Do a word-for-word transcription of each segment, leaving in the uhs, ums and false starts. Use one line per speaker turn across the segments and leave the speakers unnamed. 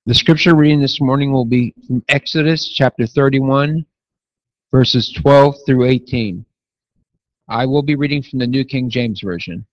The scripture reading this morning will be from Exodus chapter thirty-one, verses twelve through eighteen. I will be reading from the New King James Version.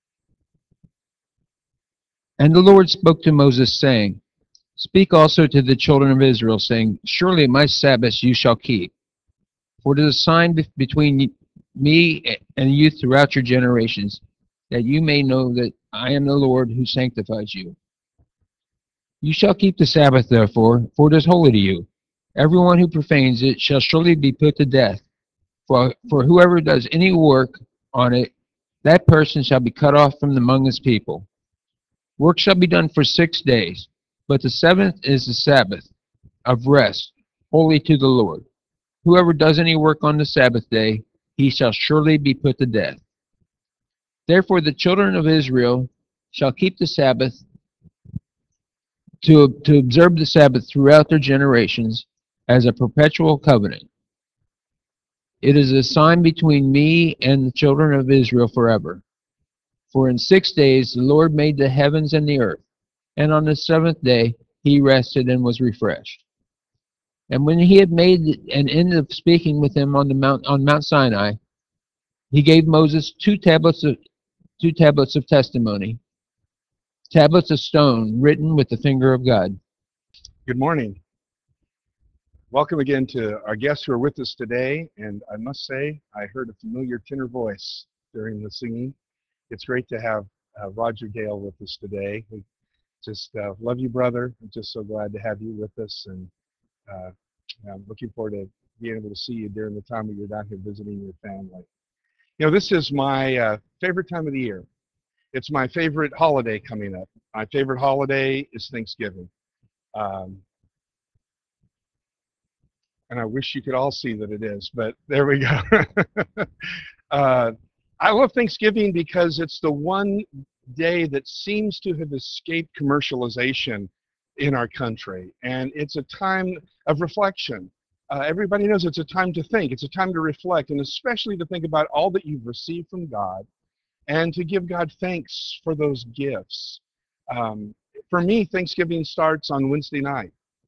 And the Lord spoke to Moses, saying, Speak also to the children of Israel, saying, Surely my Sabbaths you shall keep, for it is a sign be- between me and you throughout your generations, that you may know that I am the Lord who sanctifies you. You shall keep the Sabbath, therefore, for it is holy to you. Everyone who profanes it shall surely be put to death. For, for whoever does any work on it, that person shall be cut off from among his people. Work shall be done for six days, but the seventh is the Sabbath of rest, holy to the Lord. Whoever does any work on the Sabbath day, he shall surely be put to death. Therefore the children of Israel shall keep the Sabbath to, to observe the Sabbath throughout their generations as a perpetual covenant. It is a sign between me and the children of Israel forever. For in six days the Lord made the heavens and the earth, and on the seventh day he rested and was refreshed. And when he had made an end of speaking with him on the mount on Mount Sinai, he gave Moses two tablets of two tablets of testimony, tablets of stone written with the finger of God.
Good morning. Welcome again to our guests who are with us today. And I must say, I heard a familiar tenor voice during the singing. It's great to have uh, Roger Gale with us today. We just uh, love you, brother. I'm just so glad to have you with us. And uh, I'm looking forward to being able to see you during the time that you're down here visiting your family. You know, this is my uh, favorite time of the year. It's my favorite holiday coming up. My favorite holiday is Thanksgiving. Um, and I wish you could all see that it is, but there we go. uh, I love Thanksgiving because it's the one day that seems to have escaped commercialization in our country, and it's a time of reflection. Uh, everybody knows it's a time to think, it's a time to reflect, and especially to think about all that you've received from God and to give God thanks for those gifts. Um, for me, Thanksgiving starts on Wednesday night.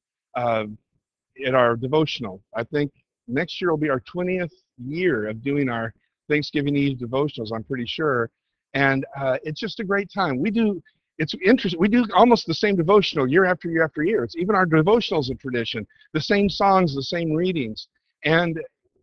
Uh, at our devotional. I think next year will be our twentieth year of doing our Thanksgiving Eve devotionals, I'm pretty sure. And uh, it's just a great time. We do, it's interesting, we do almost the same devotional year after year after year. It's even our devotionals a tradition, the same songs, the same readings, and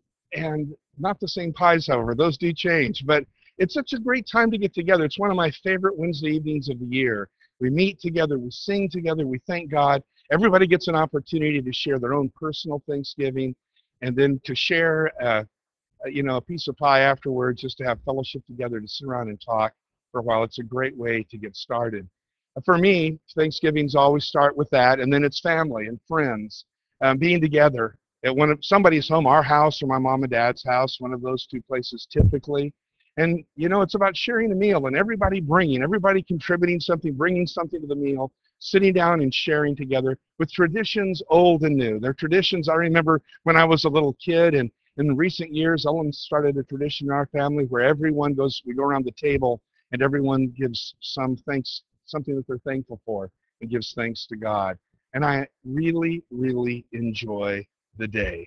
and not the same pies, however, those do change. But it's such a great time to get together. It's one of my favorite Wednesday evenings of the year. We meet together, we sing together, we thank God. Everybody gets an opportunity to share their own personal Thanksgiving, and then to share, uh, you know, a piece of pie afterwards, just to have fellowship together, to sit around and talk for a while. It's a great way to get started. Uh, For me, Thanksgivings always start with that, and then it's family and friends um, being together at one of somebody's home, our house or my mom and dad's house, one of those two places typically. And you know, it's about sharing a meal and everybody bringing, everybody contributing something, bringing something to the meal, sitting down and sharing together with traditions old and new. They're traditions I remember when I was a little kid, and in recent years, Ellen started a tradition in our family where everyone goes, we go around the table and everyone gives some thanks, something that they're thankful for, and gives thanks to God. And I really, really enjoy the day.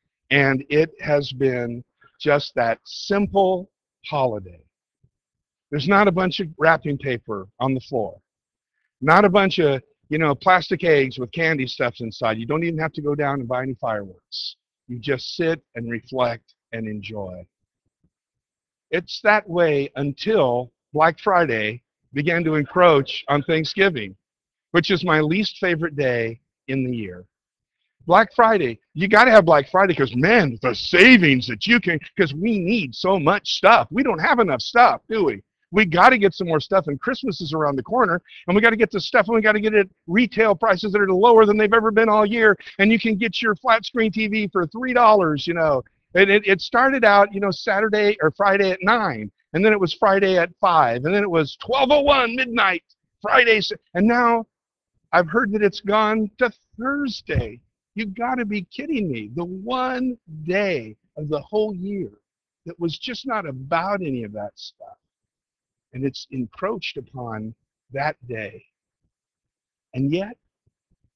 And it has been just that simple holiday. There's not a bunch of wrapping paper on the floor, not a bunch of, you know, plastic eggs with candy stuffed inside. You don't even have to go down and buy any fireworks. You just sit and reflect and enjoy. It's that way until Black Friday began to encroach on Thanksgiving, which is my least favorite day in the year. Black Friday, you got to have Black Friday because, man, the savings that you can, because we need so much stuff. We don't have enough stuff, do we? We got to get some more stuff, and Christmas is around the corner, and we got to get the stuff, and we got to get it at retail prices that are lower than they've ever been all year, and you can get your flat screen T V for three dollars, you know. And it, it started out, you know, Saturday or Friday at nine, and then it was Friday at five, and then it was twelve oh one midnight, Friday, and now I've heard that it's gone to Thursday. You got to be kidding me. The one day of the whole year that was just not about any of that stuff. And it's encroached upon that day. And yet,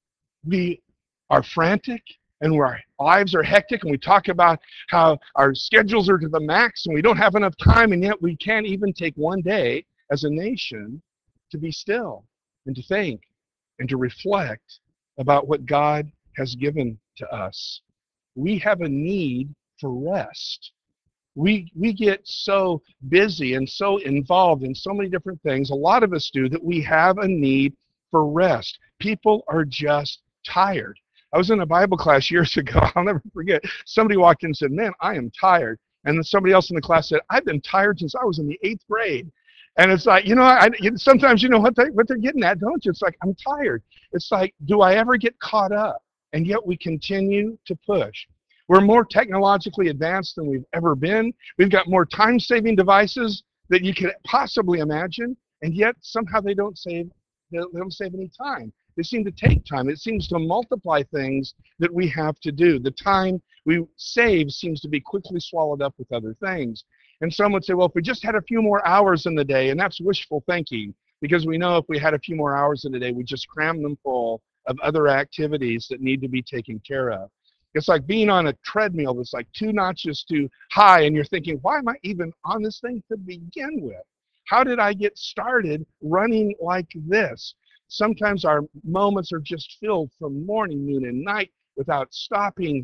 We are frantic and our lives are hectic, and we talk about how our schedules are to the max and we don't have enough time, and yet we can't even take one day as a nation to be still and to think and to reflect about what God has given to us. We have a need for rest. We, we get so busy and so involved in so many different things, a lot of us do, that we have a need for rest. People are just tired. I was in a Bible class years ago. I'll never forget. Somebody walked in and said, "Man, I am tired." And then somebody else in the class said, "I've been tired since I was in the eighth grade." And it's like, you know, I, sometimes you know what, they, what they're getting at, don't you? It's like, I'm tired. It's like, do I ever get caught up? And yet we continue to push. We're more technologically advanced than we've ever been. We've got more time-saving devices that you could possibly imagine, and yet somehow they don't save, they don't save any time. They seem to take time. It seems to multiply things that we have to do. The time we save seems to be quickly swallowed up with other things. And some would say, well, if we just had a few more hours in the day, and that's wishful thinking, because we know if we had a few more hours in the day, we just cram them full of other activities that need to be taken care of. It's like being on a treadmill that's like two notches too high, and you're thinking, why am I even on this thing to begin with? How did I get started running like this? Sometimes our moments are just filled from morning, noon, and night without stopping,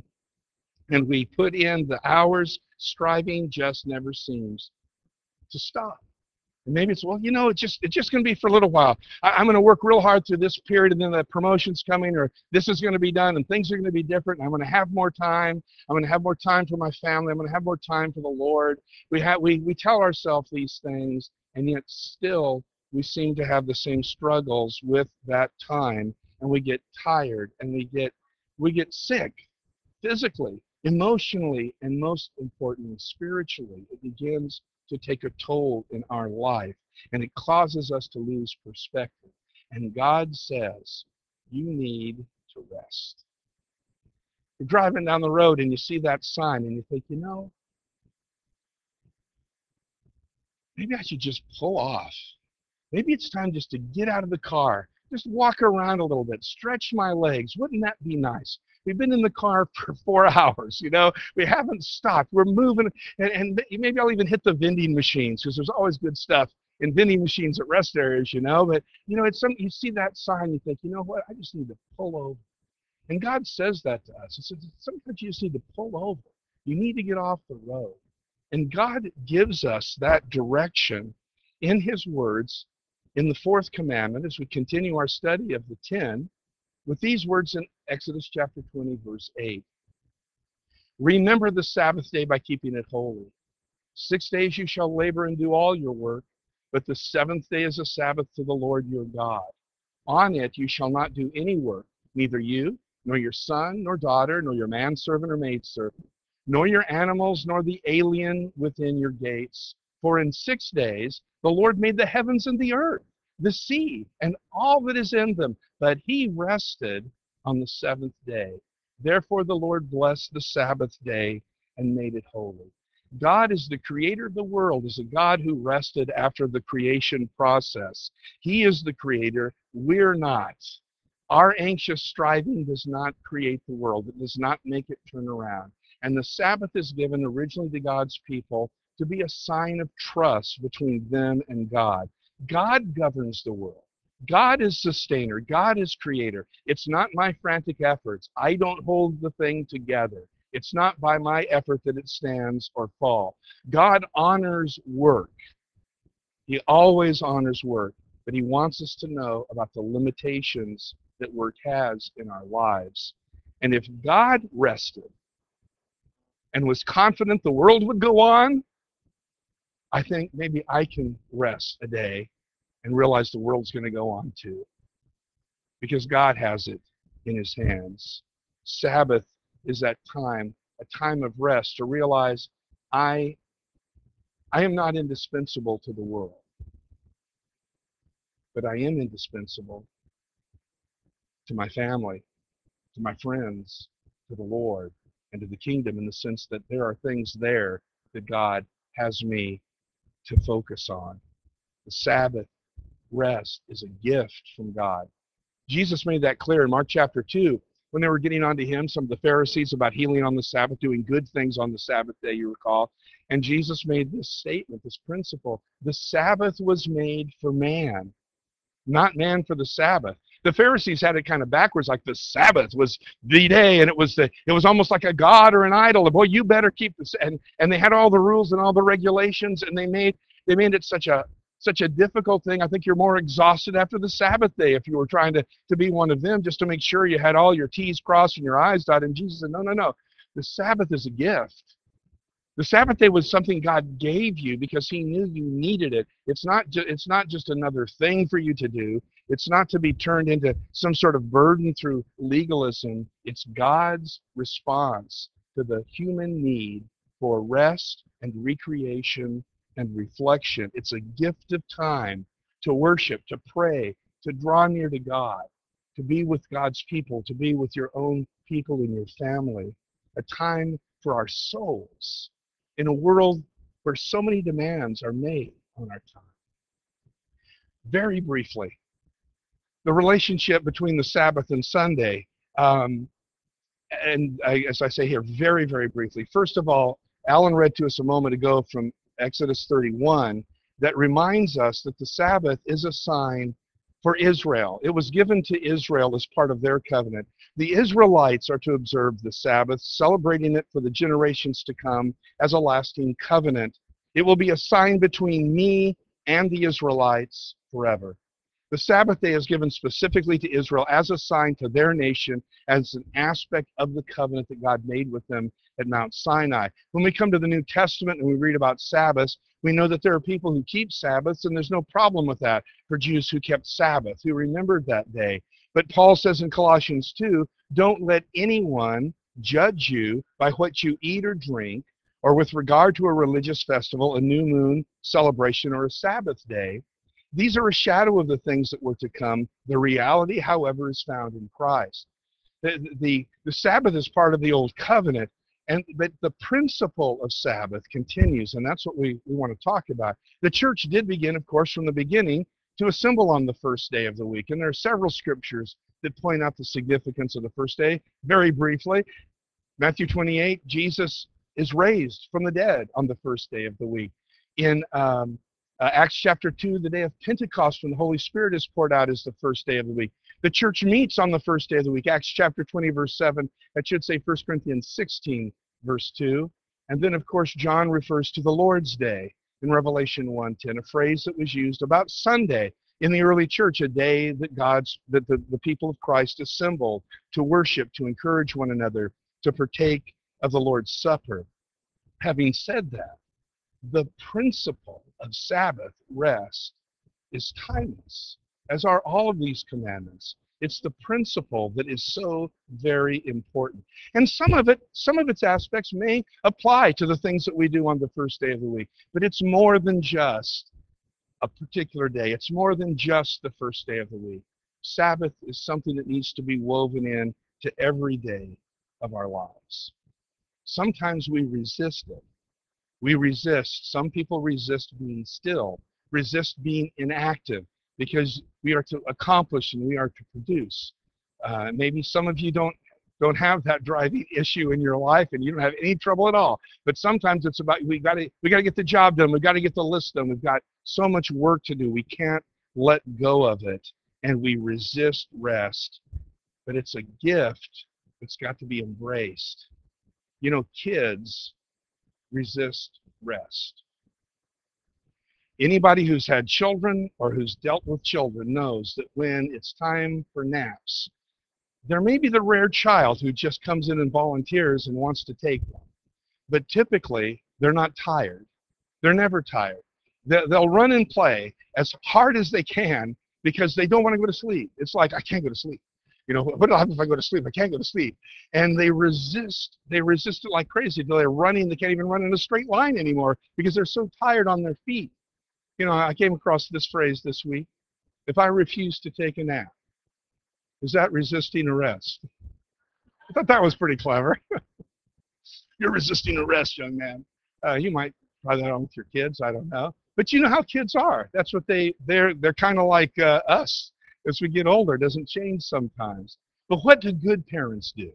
and we put in the hours. Striving just never seems to stop. And maybe it's, well, you know, it's just it's just going to be for a little while. I, I'm going to work real hard through this period, and then the promotion's coming, or this is going to be done, and things are going to be different. And I'm going to have more time. I'm going to have more time for my family. I'm going to have more time for the Lord. We have we we tell ourselves these things, and yet still we seem to have the same struggles with that time, and we get tired, and we get we get sick physically, emotionally, and most importantly, spiritually. It begins to take a toll in our life, and it causes us to lose perspective. And God says, you need to rest. You're driving down the road and you see that sign and you think, you know, maybe I should just pull off. Maybe it's time just to get out of the car, just walk around a little bit, stretch my legs. Wouldn't that be nice? We've been in the car for four hours, you know. We haven't stopped. We're moving, and, and maybe I'll even hit the vending machines, because there's always good stuff in vending machines at rest areas, you know. But, you know, it's some, you see that sign, you think, you know what, I just need to pull over. And God says that to us. He says, sometimes you just need to pull over. You need to get off the road. And God gives us that direction in His words in the fourth commandment as we continue our study of the ten, with these words in Exodus chapter twenty, verse eight. Remember the Sabbath day by keeping it holy. Six days you shall labor and do all your work, but the seventh day is a Sabbath to the Lord your God. On it you shall not do any work, neither you, nor your son, nor daughter, nor your manservant or maidservant, nor your animals, nor the alien within your gates. For in six days the Lord made the heavens and the earth, the sea, and all that is in them, but He rested on the seventh day. Therefore the Lord blessed the Sabbath day and made it holy. God is the creator of the world, is a God who rested after the creation process. He is the creator, we're not. Our anxious striving does not create the world. It does not make it turn around. And the Sabbath is given originally to God's people to be a sign of trust between them and God. God governs the world. God is sustainer. God is creator. It's not my frantic efforts. I don't hold the thing together. It's not by my effort that it stands or falls. God honors work. He always honors work, but He wants us to know about the limitations that work has in our lives. And if God rested and was confident the world would go on, I think maybe I can rest a day and realize the world's going to go on too, because God has it in His hands. Sabbath is that time, a time of rest, to realize I, I am not indispensable to the world, but I am indispensable to my family, to my friends, to the Lord, and to the kingdom, in the sense that there are things there that God has me to focus on. The Sabbath rest is a gift from God. Jesus made that clear in Mark chapter two when they were getting on to him, some of the Pharisees, about healing on the Sabbath, doing good things on the Sabbath day, you recall. And Jesus made this statement, this principle: the Sabbath was made for man, not man for the Sabbath. The Pharisees had it kind of backwards, like the Sabbath was the day, and it was the it was almost like a god or an idol. Boy, you better keep this, and and they had all the rules and all the regulations, and they made they made it such a such a difficult thing. I think you're more exhausted after the Sabbath day if you were trying to to be one of them, just to make sure you had all your T's crossed and your I's dotted. And Jesus said, no, no, no. The Sabbath is a gift. The Sabbath day was something God gave you because he knew you needed it. It's not, ju- it's not just another thing for you to do. It's not to be turned into some sort of burden through legalism. It's God's response to the human need for rest and recreation and reflection. It's a gift of time to worship, to pray, to draw near to God, to be with God's people, to be with your own people in your family. A time for our souls in a world where so many demands are made on our time. Very briefly, the relationship between the Sabbath and Sunday, um, and I, as I say here, very, very briefly. First of all, Alan read to us a moment ago from Exodus thirty-one that reminds us that the Sabbath is a sign for Israel. It was given to Israel as part of their covenant. The Israelites are to observe the Sabbath, celebrating it for the generations to come as a lasting covenant. It will be a sign between me and the Israelites forever. The Sabbath day is given specifically to Israel as a sign to their nation, as an aspect of the covenant that God made with them at Mount Sinai. When we come to the New Testament and we read about Sabbaths, we know that there are people who keep Sabbaths, and there's no problem with that for Jews who kept Sabbath, who remembered that day. But Paul says in Colossians two, don't let anyone judge you by what you eat or drink, or with regard to a religious festival, a new moon celebration, or a Sabbath day. These are a shadow of the things that were to come. The reality, however, is found in Christ. The, the, the Sabbath is part of the Old Covenant, and but the principle of Sabbath continues, and that's what we, we want to talk about. The church did begin, of course, from the beginning to assemble on the first day of the week, and there are several scriptures that point out the significance of the first day. Very briefly, Matthew twenty-eight, Jesus is raised from the dead on the first day of the week. In um, uh, Acts chapter two, the day of Pentecost, when the Holy Spirit is poured out, is the first day of the week. The church meets on the first day of the week. Acts chapter twenty, verse seven. That should say First Corinthians sixteen, verse two. And then, of course, John refers to the Lord's Day in Revelation one ten, a phrase that was used about Sunday in the early church, a day that God's that the, the people of Christ assembled to worship, to encourage one another, to partake of the Lord's Supper. Having said that, the principle of Sabbath rest is timeless, as are all of these commandments. It's the principle that is so very important. And some of it, some of its aspects may apply to the things that we do on the first day of the week, but it's more than just a particular day. It's more than just the first day of the week. Sabbath is something that needs to be woven in to every day of our lives. Sometimes we resist it. We resist. Some people resist being still, resist being inactive, because we are to accomplish and we are to produce. Uh, maybe some of you don't don't have that driving issue in your life, and you don't have any trouble at all. But sometimes it's about we got to we got to get the job done. We got to get the list done. We've got so much work to do. We can't let go of it, and we resist rest. But it's a gift that's got to be embraced. You know, kids resist rest. Anybody who's had children or who's dealt with children knows that when it's time for naps, there may be the rare child who just comes in and volunteers and wants to take one. But typically, they're not tired. They're never tired. They'll run and play as hard as they can because they don't want to go to sleep. It's like, I can't go to sleep. You know, what will happen if I go to sleep? I can't go to sleep. And they resist. They resist it like crazy. They're running. They can't even run in a straight line anymore because they're so tired on their feet. You know, I came across this phrase this week. If I refuse to take a nap, is that resisting arrest? I thought that was pretty clever. You're resisting arrest, young man. Uh, you might try that on with your kids. I don't know. But you know how kids are. That's what they, they're, they're kind of like uh, us. As we get older, it doesn't change sometimes. But what do good parents do?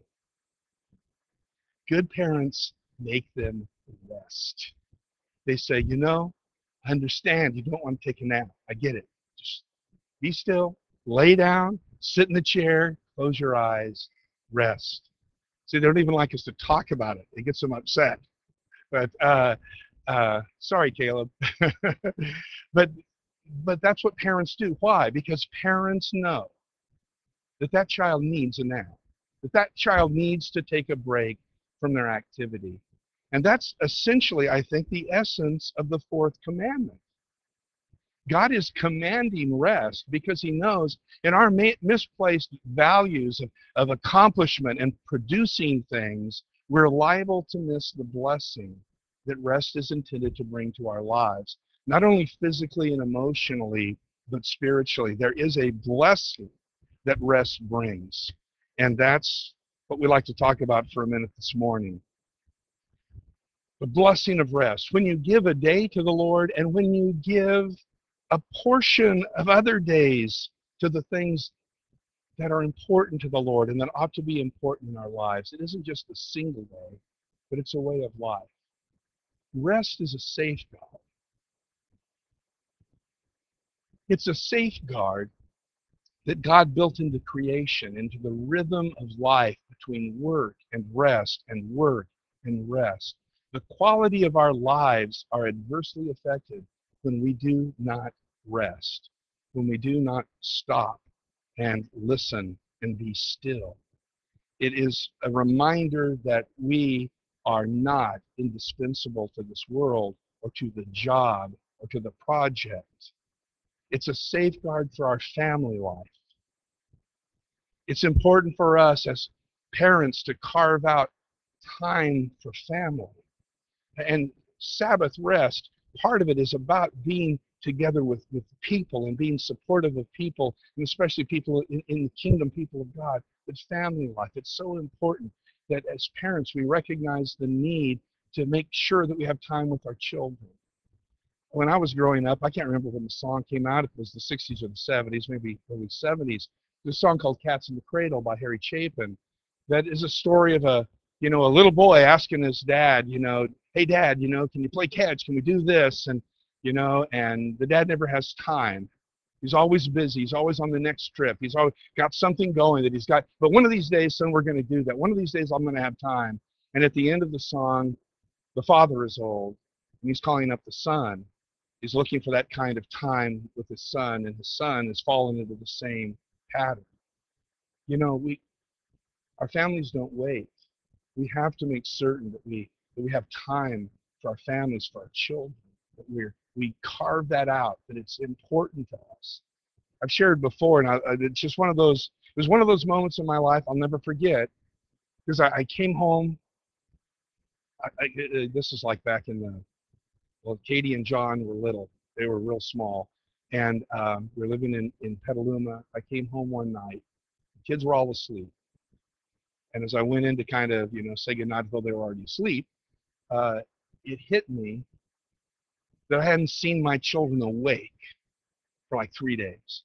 Good parents make them rest. They say, you know, I understand you don't want to take a nap. I get it. Just be still, lay down, sit in the chair, close your eyes, rest. See, they don't even like us to talk about it. It gets them upset. But uh, uh, sorry, Caleb. but but that's what parents do. Why? Because parents know that that child needs a nap, that that child needs to take a break from their activity. And that's essentially, I think, the essence of the fourth commandment. God is commanding rest because he knows in our misplaced values of, of accomplishment and producing things, we're liable to miss the blessing that rest is intended to bring to our lives, not only physically and emotionally, but spiritually. There is a blessing that rest brings, and that's what we like to talk about for a minute this morning. The blessing of rest. When you give a day to the Lord, and when you give a portion of other days to the things that are important to the Lord and that ought to be important in our lives. It isn't just a single day, but it's a way of life. Rest is a safeguard. It's a safeguard that God built into creation, into the rhythm of life between work and rest and work and rest. The quality of our lives are adversely affected when we do not rest, when we do not stop and listen and be still. It is a reminder that we are not indispensable to this world or to the job or to the project. It's a safeguard for our family life. It's important for us as parents to carve out time for family. And Sabbath rest, part of it is about being together with, with people and being supportive of people, and especially people in, in the kingdom, people of God. It's family life. It's so important that as parents we recognize the need to make sure that we have time with our children. When I was growing up, I can't remember when the song came out. If it was the sixties or the seventies, maybe early seventies. There's a song called Cats in the Cradle by Harry Chapin that is a story of a, you know, a little boy asking his dad, you know, hey, Dad, you know, can you play catch? Can we do this? And, you know, and the dad never has time. He's always busy. He's always on the next trip. He's always got something going that he's got. But one of these days, son, we're going to do that. One of these days, I'm going to have time. And at the end of the song, the father is old, and he's calling up the son. He's looking for that kind of time with his son, and his son has fallen into the same pattern. You know, we, our families don't wait. We have to make certain that we that we have time for our families, for our children, that we're we carve that out, that it's important to us. I've shared before, and I, it's just one of those. It was one of those moments in my life I'll never forget, because I, I came home. I, I, this is like back in the well, Katie and John were little. They were real small, and um, we were living in in Petaluma. I came home one night. The kids were all asleep. And as I went in to kind of, you know, say goodnight until they were already asleep, uh, it hit me that I hadn't seen my children awake for like three days.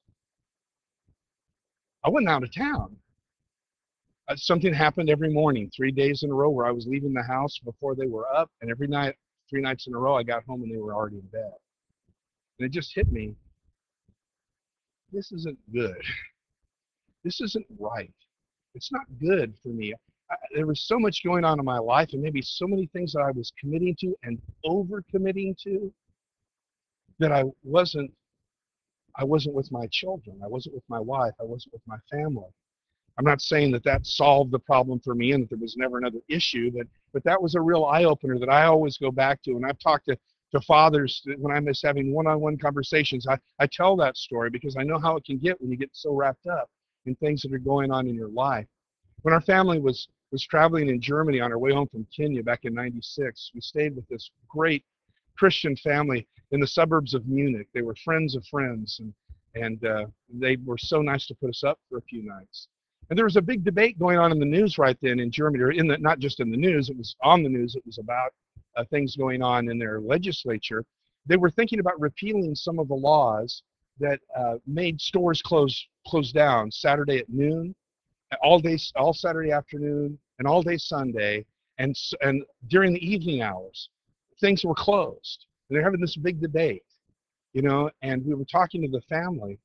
I went out of town. Uh, something happened every morning, three days in a row, where I was leaving the house before they were up, and every night, three nights in a row, I got home and they were already in bed. And it just hit me, this isn't good. This isn't right. It's not good for me. I, there was so much going on in my life, and maybe so many things that I was committing to and over-committing to, that I wasn't I wasn't with my children. I wasn't with my wife. I wasn't with my family. I'm not saying that that solved the problem for me and that there was never another issue, but but that was a real eye-opener that I always go back to. And I've talked to, to fathers when I miss having one-on-one conversations. I, I tell that story because I know how it can get when you get so wrapped up in things that are going on in your life. When our family was was traveling in Germany on our way home from Kenya back in ninety-six, we stayed with this great Christian family in the suburbs of Munich. They were friends of friends, and and uh, they were so nice to put us up for a few nights. And there was a big debate going on in the news right then in Germany, or in the, not just in the news, it was on the news, it was about uh, things going on in their legislature. They were thinking about repealing some of the laws that uh, made stores close close down Saturday at noon, all day, all Saturday afternoon, and all day Sunday, and s- and during the evening hours, things were closed. And they're having this big debate, you know. And we were talking to the family,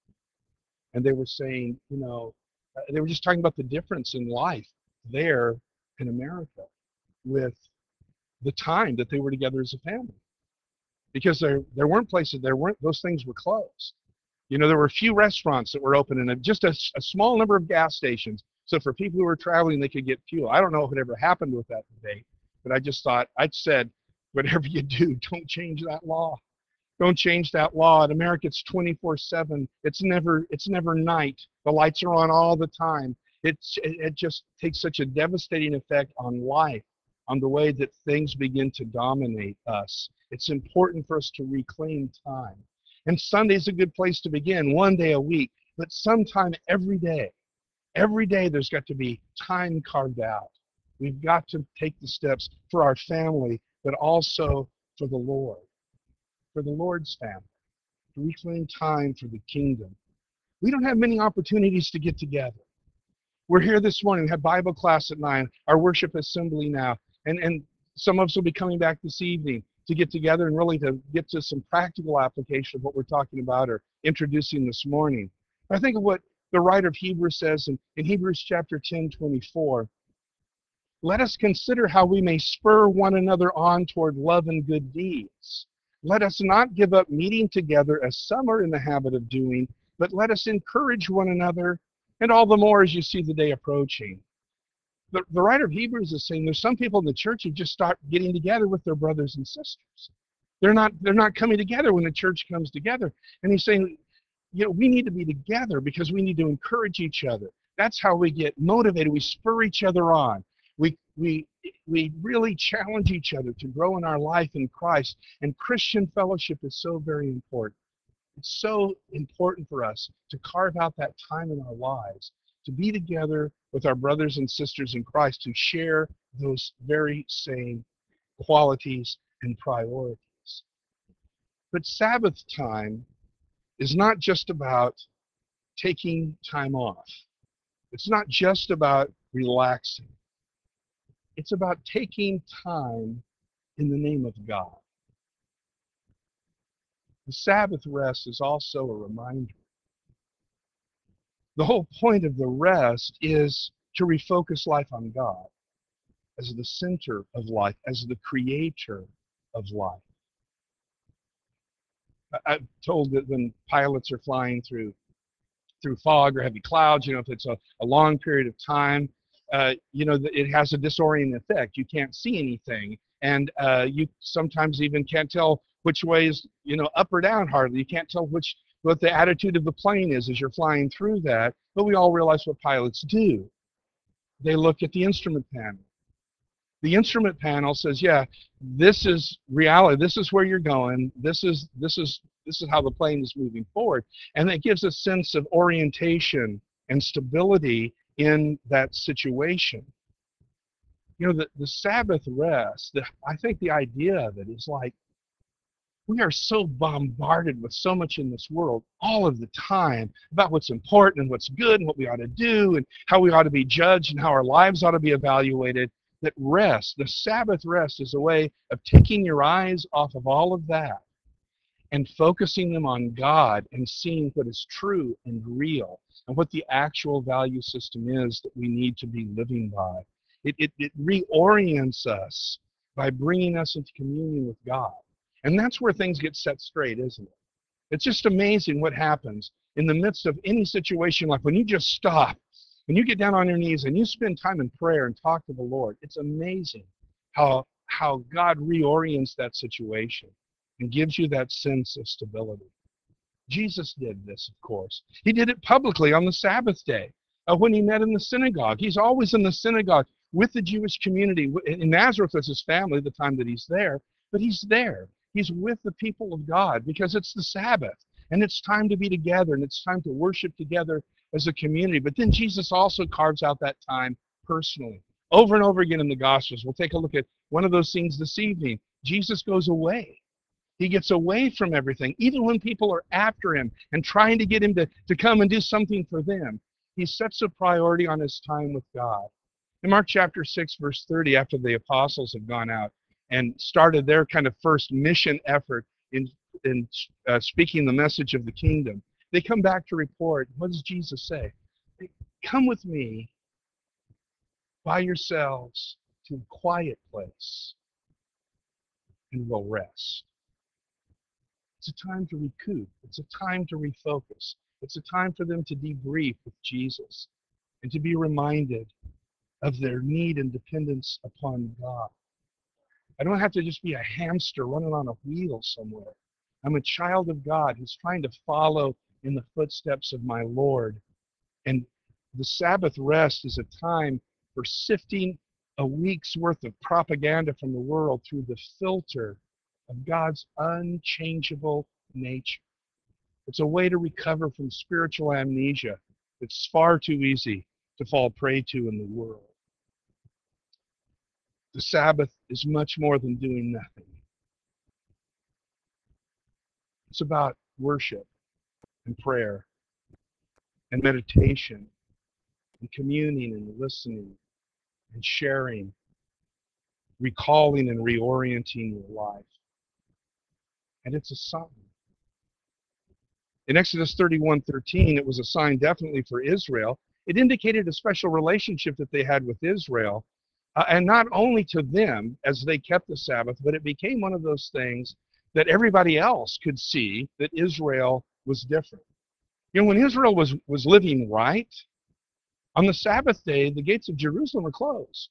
and they were saying, you know, uh, they were just talking about the difference in life there in America with the time that they were together as a family, because there there weren't places, there weren't, those things were closed. You know, there were a few restaurants that were open, and just a, a small number of gas stations. So for people who were traveling, they could get fuel. I don't know if it ever happened with that debate, but I just thought, I said, whatever you do, don't change that law. Don't change that law. In America, it's twenty-four seven. It's never, it's never night. The lights are on all the time. It's, it, it just takes such a devastating effect on life, on the way that things begin to dominate us. It's important for us to reclaim time. And Sunday's a good place to begin, one day a week, but sometime every day. Every day there's got to be time carved out. We've got to take the steps for our family, but also for the Lord, for the Lord's family, to reclaim time for the kingdom. We don't have many opportunities to get together. We're here this morning. We have Bible class at nine, our worship assembly now, and, and some of us will be coming back this evening to get together and really to get to some practical application of what we're talking about or introducing this morning. I think of what the writer of Hebrews says in, in Hebrews chapter ten, twenty-four. Let us consider how we may spur one another on toward love and good deeds. Let us not give up meeting together as some are in the habit of doing, but let us encourage one another, and all the more as you see the day approaching. The, the writer of Hebrews is saying there's some people in the church who just start getting together with their brothers and sisters. They're not, they're not coming together when the church comes together. And he's saying, you know, we need to be together because we need to encourage each other. That's how we get motivated. We spur each other on. We, we, we really challenge each other to grow in our life in Christ. And Christian fellowship is so very important. It's so important for us to carve out that time in our lives to be together with our brothers and sisters in Christ who share those very same qualities and priorities. But Sabbath time is not just about taking time off. It's not just about relaxing. It's about taking time in the name of God. The Sabbath rest is also a reminder. The whole point of the rest is to refocus life on God as the center of life, as the creator of life. I'm told that when pilots are flying through through fog or heavy clouds, you know, if it's a, a long period of time, uh, you know, it has a disorienting effect. You can't see anything, and uh, you sometimes even can't tell which way is, you know, up or down hardly. You can't tell which what the attitude of the plane is as you're flying through that, but we all realize what pilots do. They look at the instrument panel. The instrument panel says, yeah, this is reality. This is where you're going. This is this is this is how the plane is moving forward. And it gives a sense of orientation and stability in that situation. You know, the, the Sabbath rest, the, I think the idea of it is like, we are so bombarded with so much in this world all of the time about what's important and what's good and what we ought to do and how we ought to be judged and how our lives ought to be evaluated, that rest, the Sabbath rest, is a way of taking your eyes off of all of that and focusing them on God and seeing what is true and real and what the actual value system is that we need to be living by. It, it, it reorients us by bringing us into communion with God. And that's where things get set straight, isn't it? It's just amazing what happens in the midst of any situation, like when you just stop, when you get down on your knees and you spend time in prayer and talk to the Lord. It's amazing how, how God reorients that situation and gives you that sense of stability. Jesus did this, of course. He did it publicly on the Sabbath day uh, when he met in the synagogue. He's always in the synagogue with the Jewish community. In Nazareth is his family the time that he's there, but he's there. He's with the people of God because it's the Sabbath, and it's time to be together, and it's time to worship together as a community. But then Jesus also carves out that time personally. Over and over again in the Gospels. We'll take a look at one of those scenes this evening. Jesus goes away. He gets away from everything, even when people are after him and trying to get him to, to come and do something for them. He sets a priority on his time with God. In Mark chapter six, verse thirty, after the apostles have gone out and started their kind of first mission effort in, in uh, speaking the message of the kingdom, they come back to report. What does Jesus say? Come with me by yourselves to a quiet place and we'll rest. It's a time to recoup. It's a time to refocus. It's a time for them to debrief with Jesus and to be reminded of their need and dependence upon God. I don't have to just be a hamster running on a wheel somewhere. I'm a child of God who's trying to follow in the footsteps of my Lord. And the Sabbath rest is a time for sifting a week's worth of propaganda from the world through the filter of God's unchangeable nature. It's a way to recover from spiritual amnesia that's far too easy to fall prey to in the world. The Sabbath is much more than doing nothing. It's about worship and prayer and meditation and communing and listening and sharing, recalling and reorienting your life. And it's a sign. In Exodus thirty-one thirteen, it was a sign definitely for Israel. It indicated a special relationship that they had with Israel. Uh, and not only to them as they kept the Sabbath, but it became one of those things that everybody else could see that Israel was different. You know, when Israel was, was living right, on the Sabbath day, the gates of Jerusalem are closed.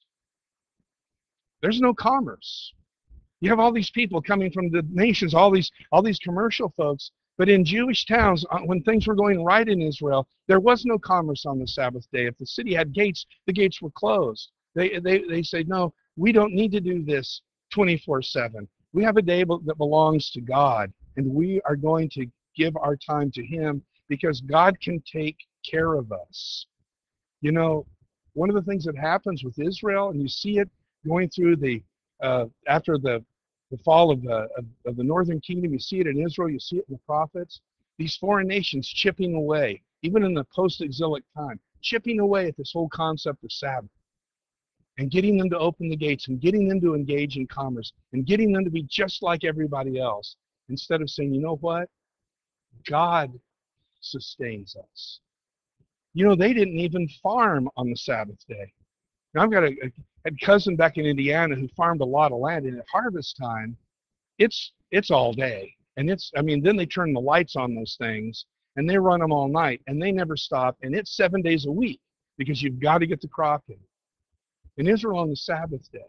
There's no commerce. You have all these people coming from the nations, all these, all these commercial folks. But in Jewish towns, when things were going right in Israel, there was no commerce on the Sabbath day. If the city had gates, the gates were closed. They, they, they say, no, we don't need to do this twenty-four seven. We have a day that belongs to God, and we are going to give our time to Him because God can take care of us. You know, one of the things that happens with Israel, and you see it going through the, uh, after the, the fall of the, of, of the northern kingdom, you see it in Israel, you see it in the prophets, these foreign nations chipping away, even in the post-exilic time, chipping away at this whole concept of Sabbath, and getting them to open the gates, and getting them to engage in commerce, and getting them to be just like everybody else, instead of saying, you know what? God sustains us. You know, they didn't even farm on the Sabbath day. Now, I've got a, a, a cousin back in Indiana who farmed a lot of land, and at harvest time, it's it's all day. And it's, I mean, then they turn the lights on those things, and they run them all night, and they never stop, and it's seven days a week, because you've got to get the crop in. In Israel on the Sabbath day,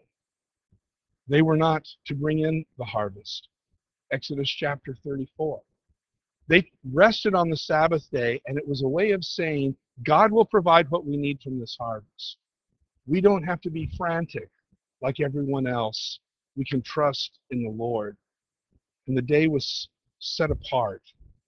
they were not to bring in the harvest. Exodus chapter thirty-four. They rested on the Sabbath day, and it was a way of saying, God will provide what we need from this harvest. We don't have to be frantic like everyone else. We can trust in the Lord. And the day was set apart.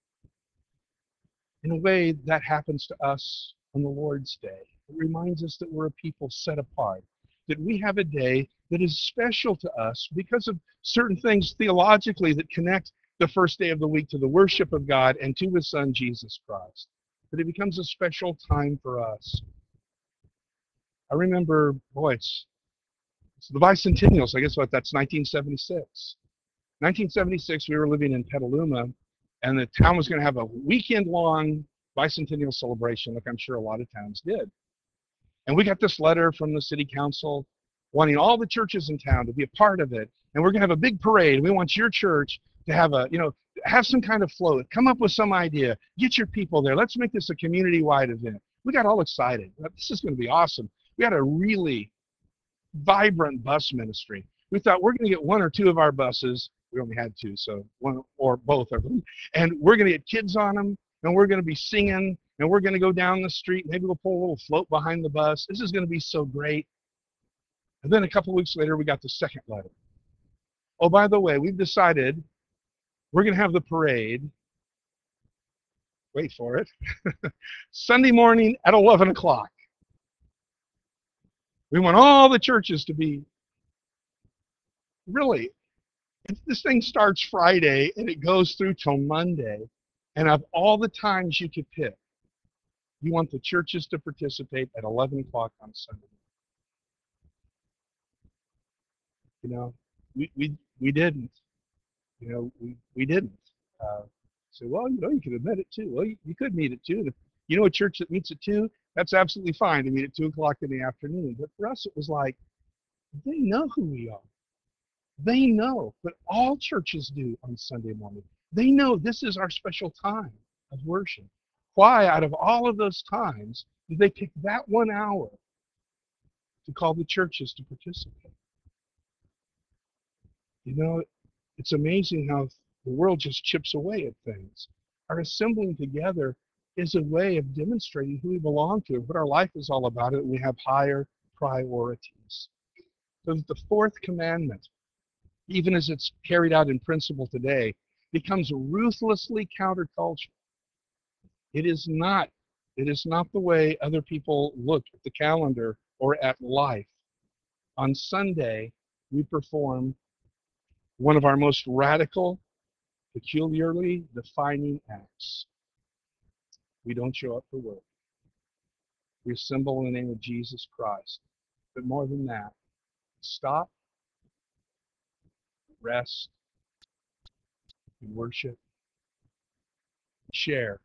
In a way, that happens to us on the Lord's day. It reminds us that we're a people set apart, that we have a day that is special to us because of certain things theologically that connect the first day of the week to the worship of God and to His Son, Jesus Christ. But it becomes a special time for us. I remember, boy, it's, it's the bicentennial, so I guess what, that's nineteen seventy-six. nineteen seventy-six, we were living in Petaluma, and the town was going to have a weekend-long bicentennial celebration, like I'm sure a lot of towns did. And we got this letter from the city council wanting all the churches in town to be a part of it, and we're going to have a big parade. We want your church to have a, you know, have some kind of float. Come up with some idea. Get your people there. Let's make this a community-wide event. We got all excited. This is going to be awesome. We had a really vibrant bus ministry. We thought we're going to get one or two of our buses. We only had two, so one or both of them. And we're going to get kids on them, and we're going to be singing, and we're going to go down the street. Maybe we'll pull a little float behind the bus. This is going to be so great. And then a couple of weeks later, we got the second letter. Oh, by the way, we've decided we're going to have the parade, wait for it, Sunday morning at eleven o'clock. We want all the churches to be, really, This thing starts Friday and it goes through till Monday. And of all the times you could pick, you want the churches to participate at eleven o'clock on Sunday. You know, we, we, we didn't. You know, we, we didn't. Uh, so, well, you know, you could have met at two. Well, you, you could meet at two. You know a church that meets at two? That's absolutely fine to meet at two o'clock in the afternoon. But for us, it was like, they know who we are. They know, but all churches do on Sunday morning. They know this is our special time of worship. Why, out of all of those times, did they pick that one hour to call the churches to participate? You know, it's amazing how the world just chips away at things. Our assembling together is a way of demonstrating who we belong to, what our life is all about, and we have higher priorities. So the fourth commandment, even as it's carried out in principle today, becomes ruthlessly countercultural. It is not, it is not the way other people look at the calendar or at life. On Sunday, we perform one of our most radical, peculiarly defining acts. We don't show up for work. We assemble in the name of Jesus Christ. But more than that, stop, rest, we worship, share,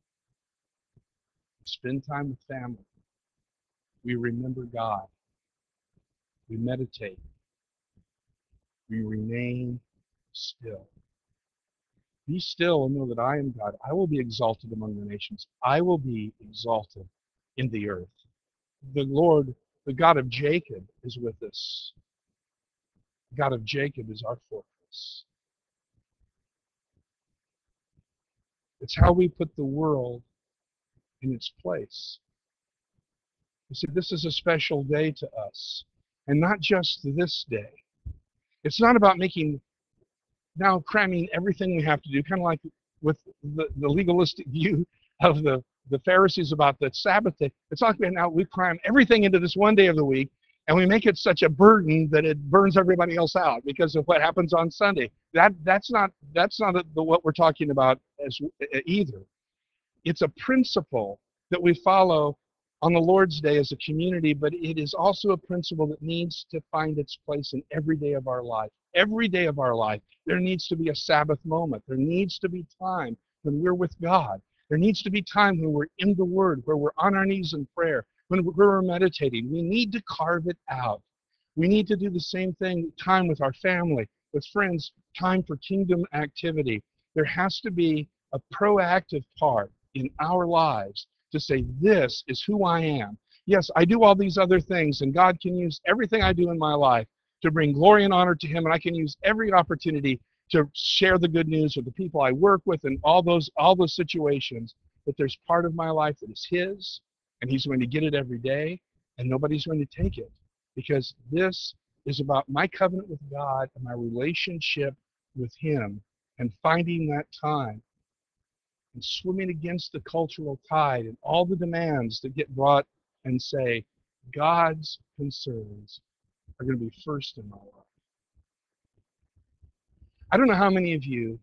spend time with family. We remember God. We meditate. We remain still. Be still and know that I am God. I will be exalted among the nations. I will be exalted in the earth. The Lord, the God of Jacob, is with us. The God of Jacob is our fortress. It's how we put the world in its place. You see, this is a special day to us, and not just this day. It's not about making, now cramming everything we have to do, kind of like with the, the legalistic view of the, the Pharisees about the Sabbath day. It's not about now we cram everything into this one day of the week, and we make it such a burden that it burns everybody else out because of what happens on Sunday. That that's not that's not a, the, what we're talking about as either. It's a principle that we follow on the Lord's Day as a community, but it is also a principle that needs to find its place in every day of our life. Every day of our life, there needs to be a Sabbath moment. There needs to be time when we're with God. There needs to be time when we're in the Word, where we're on our knees in prayer, when we're meditating. We need to carve it out. We need to do the same thing, time with our family, with friends, time for kingdom activity. There has to be a proactive part in our lives to say, this is who I am. Yes, I do all these other things, and God can use everything I do in my life to bring glory and honor to Him, and I can use every opportunity to share the good news with the people I work with and all those all those situations. But there's part of my life that is His, and He's going to get it every day, and nobody's going to take it, because this is about my covenant with God and my relationship with Him, and finding that time and swimming against the cultural tide and all the demands that get brought and say, God's concerns are going to be first in my life. I don't know how many of you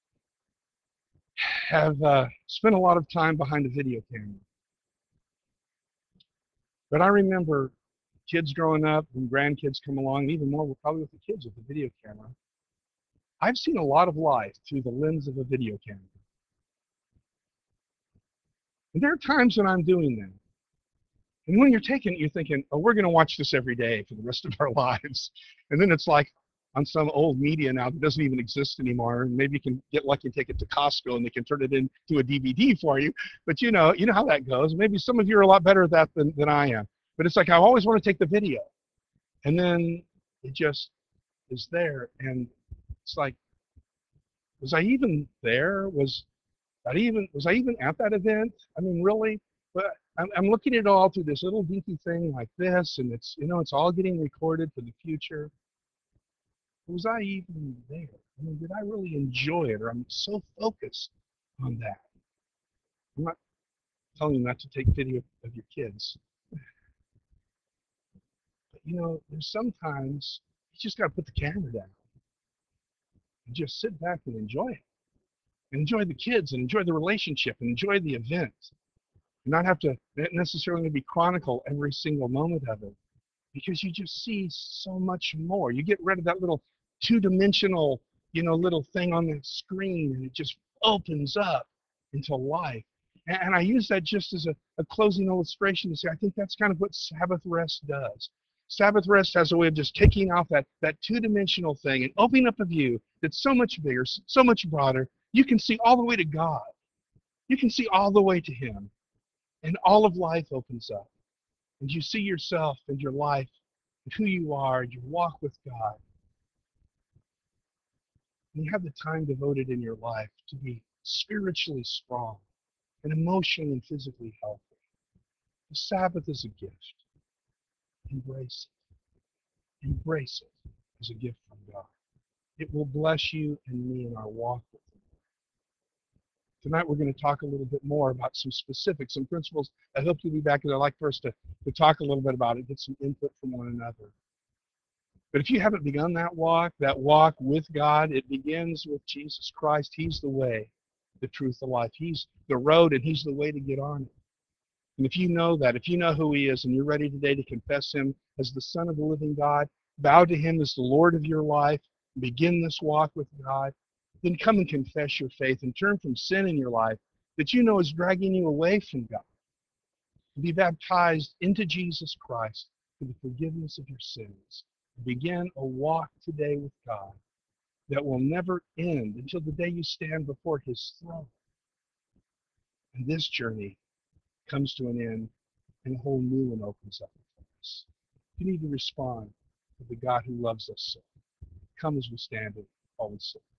have uh, spent a lot of time behind a video camera. But I remember kids growing up and grandkids come along, and even more probably with the kids with the video camera. I've seen a lot of life through the lens of a video camera. And there are times when I'm doing that. And when you're taking it, you're thinking, oh, we're going to watch this every day for the rest of our lives. And then it's like on some old media now that doesn't even exist anymore. And maybe you can get lucky and take it to Costco and they can turn it into a D V D for you. But you know, you know how that goes. Maybe some of you are a lot better at that than, than I am. But it's like I always want to take the video. And then it just is there. And it's like, was I even there? Was I even was I even at that event? I mean, really? But I'm, I'm looking at it all through this little dinky thing like this, and it's, you know, it's all getting recorded for the future. Was I even there? I mean, did I really enjoy it, or I'm so focused on that? I'm not telling you not to take video of your kids, but you know, there's sometimes you just got to put the camera down and just sit back and enjoy it. And enjoy the kids and enjoy the relationship and enjoy the event. And not have to necessarily be chronicle every single moment of it, because you just see so much more. You get rid of that little two-dimensional, you know, little thing on the screen, and it just opens up into life. And, and I use that just as a, a closing illustration to say I think that's kind of what Sabbath rest does. Sabbath rest has a way of just taking off that, that two-dimensional thing and opening up a view that's so much bigger, so much broader. You can see all the way to God. You can see all the way to Him. And all of life opens up. And you see yourself and your life and who you are and your walk with God. And you have the time devoted in your life to be spiritually strong and emotionally and physically healthy. The Sabbath is a gift. Embrace it. Embrace it as a gift from God. It will bless you and me in our walk with Him. Tonight we're going to talk a little bit more about some specifics, some principles. I hope you'll be back, because I'd like for us to, to talk a little bit about it, get some input from one another. But if you haven't begun that walk, that walk with God, it begins with Jesus Christ. He's the way, the truth, the life. He's the road, and He's the way to get on it. And if you know that, if you know who He is, and you're ready today to confess Him as the Son of the living God, bow to Him as the Lord of your life, begin this walk with God, then come and confess your faith and turn from sin in your life that you know is dragging you away from God. Be baptized into Jesus Christ for the forgiveness of your sins. Begin a walk today with God that will never end until the day you stand before His throne. And this journey comes to an end, and a whole new one opens up for us. You need to respond to the God who loves us so. Come as we stand and always sing.